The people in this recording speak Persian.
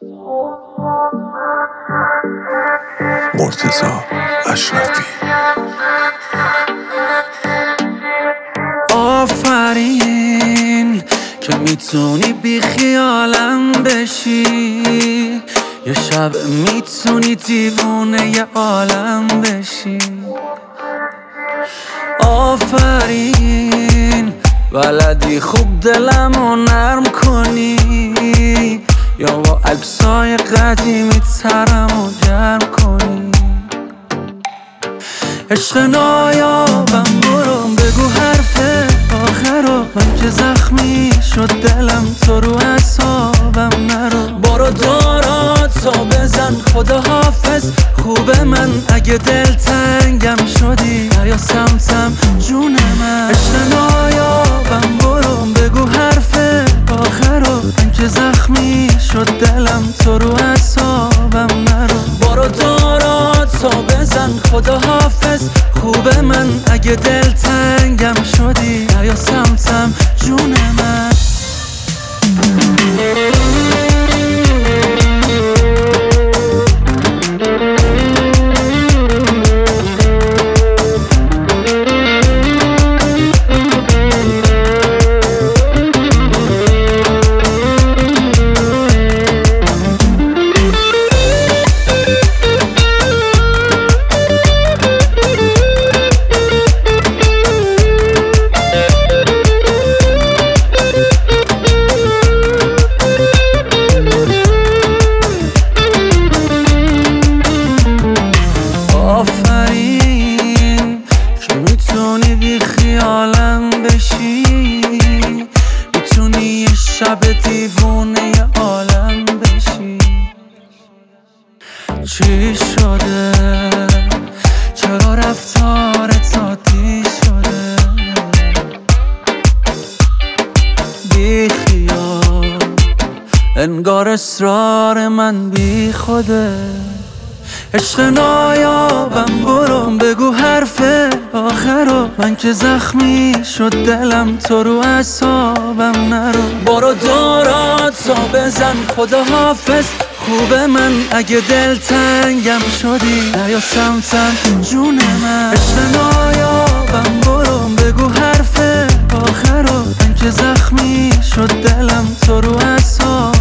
مرتضی اشرفی. آفرین که میتونی بی خیالم بشی، یه شب میتونی دیوونه یه عالم بشی. آفرین بلدی خوب دلمو نرم کنی، یا با عکسای قدیمی ترمو گرم کنی. عشق نایابم برو بگو حرف آخرو، من که زخمی شد دلم تو رو اعصابم نرو. برو داراتو بزن خدا حافظ، خوبه من اگه دلتنگم شدی یا سمتم جون من. عشق نایابم برو بگو حرف آخرو، من که زخمی شد دلم تو رو اعصابم نرو. برو داراتو بزن خدا حافظ، خوبه من اگه دلتنگم شدی یا سمتم جون من. آفرین که میتونی بی خیالم بشی، میتونی یه شب دیوونه یه عالم بشی. چی شده؟ چرا رفتارت عادی شده؟ بی خیال انگار اصرار من بی خوده. عشق نایابم برو بگو حرف آخرو، من که زخمی شد دلم تو رو اعصابم نرو. برو داراتو بزن خدا حافظ، خوبه من اگه دلتنگم شدی یا سمتم جون من. عشق نایابم برو بگو حرف آخرو، من که زخمی شد دلم تو رو اعصابم